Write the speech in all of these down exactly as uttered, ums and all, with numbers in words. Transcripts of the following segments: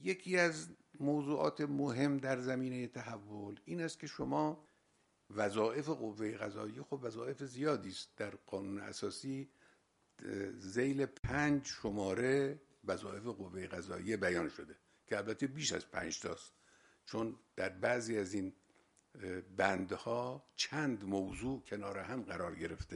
یکی از موضوعات مهم در زمینه تحول این است که شما وظایف قوه قضاییه، خب وظایف زیادی است. در قانون اساسی ذیل پنج شماره وظایف قوه قضاییه بیان شده که البته بیش از پنج تاست، چون در بعضی از این بندها چند موضوع کنار هم قرار گرفته.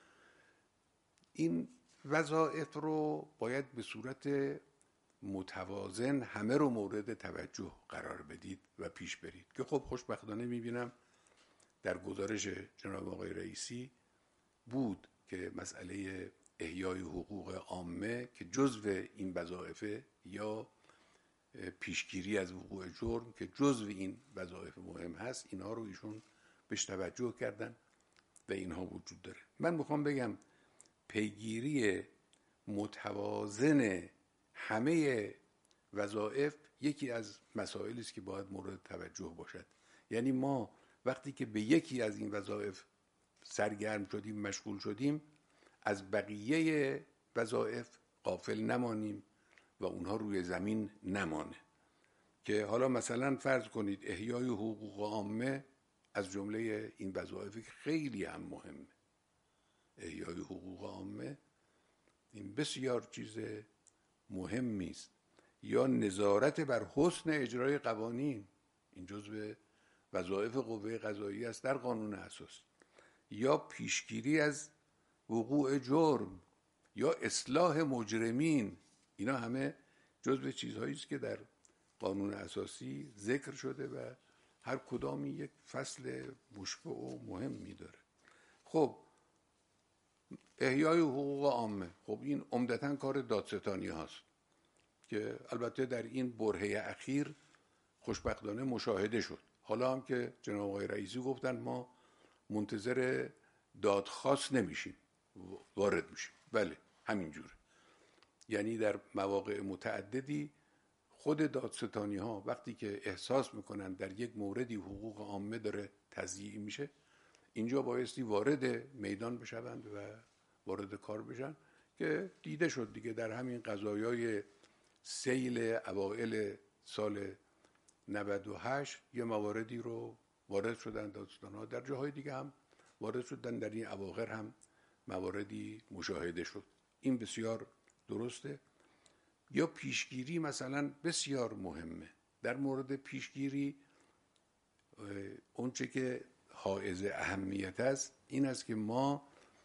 این وظایف رو باید به صورت متوازن همه رو مورد توجه قرار بدید و پیش برید که خب خوشبختانه میبینم در گزارش جناب آقای رئیسی بود که مسئله احیای حقوق عامه که جزو این وظایف یا پیشگیری از وقوع جرم که جزو این وظایف مهم هست، اینها رو ایشون بهش توجه کردن و اینها وجود داره. من میخوام بگم پیگیری متوازن همه وظایف یکی از مسائلی است که باید مورد توجه باشد. یعنی ما وقتی که به یکی از این وظایف سرگرم شدیم، مشغول شدیم، از بقیه وظایف غافل نمانیم و اونها روی زمین نمانه. که حالا مثلا فرض کنید احیای حقوق عامه از جمله این وظایفی که خیلی هم مهمه. احیای حقوق عامه این بسیار چیز مهمی است. یا نظارت بر حسن اجرای قوانین، این جزو وظایف قوه قضاییه است در قانون اساسی. یا پیشگیری از وقوع جرم یا اصلاح مجرمین، اینا همه جزو چیزهایی است که در قانون اساسی ذکر شده و هر کدامی یک فصل مشبع و مهمی داره. خب احیای حقوق عامه، خب این عمدتاً کار دادستانی هاست که البته در این برهه اخیر خوشبختانه مشاهده شد. حالا هم که جناب آقای رئیسی گفتن ما منتظر دادخواست نمیشیم، وارد میشیم. بله همینجوره. یعنی در مواقع متعددی خود دادستانی ها وقتی که احساس میکنن در یک موردی حقوق عامه داره تضییع میشه، اینجا بایستی وارد میدان بشوند و وارد کار بشن که دیده شد دیگه در همین قضایای سیل اوائل سال نود و هشت یه مواردی رو وارد شدن دادستان ها، در جاهای دیگه هم وارد شدن، در این اواخر هم مواردی مشاهده شد. این بسیار درسته. یا پیشگیری مثلا بسیار مهمه. در مورد پیشگیری اونچه که حائز اهمیت است این است که ما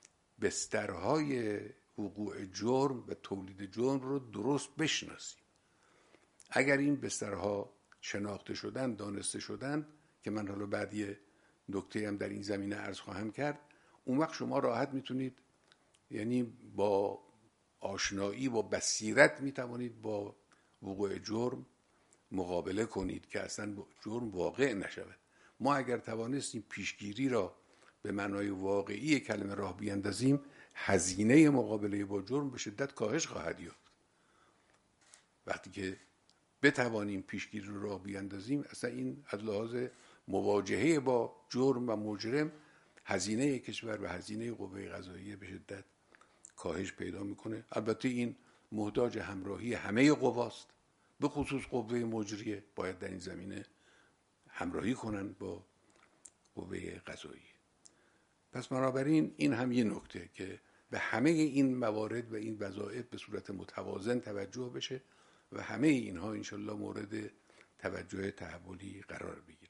بسترهای وقوع جرم و تولید جرم رو درست بشناسیم. اگر این بسترها شناخته شدن، دانسته شدن، که من حالا بعد یه نکته هم در این زمینه عرض خواهم کرد، اون وقت شما راحت میتونید، یعنی با آشنایی با بصیرت میتوانید با وقوع جرم مقابله کنید که اصلا جرم واقع نشود. ما اگر توانستیم پیشگیری را به معنای واقعی کلمه راه بیاندازیم، هزینه مقابله با جرم به شدت کاهش خواهد یافت. وقتی که بتوانیم پیشگیری رو راه بیاندازیم، اصلا این از لحاظ مواجهه با جرم و مجرم هزینه کشور و هزینه قوه قضاییه به شدت کاهش پیدا میکنه. البته این محتاج همراهی همه قواست، به خصوص قوه مجریه باید در این زمینه همراهی کنن با قوه قضاییه. پس بنابراین این هم یه نکته که به همه این موارد و این وظایف به صورت متوازن توجه بشه و همه اینها انشالله مورد توجه تحولی قرار بگیره.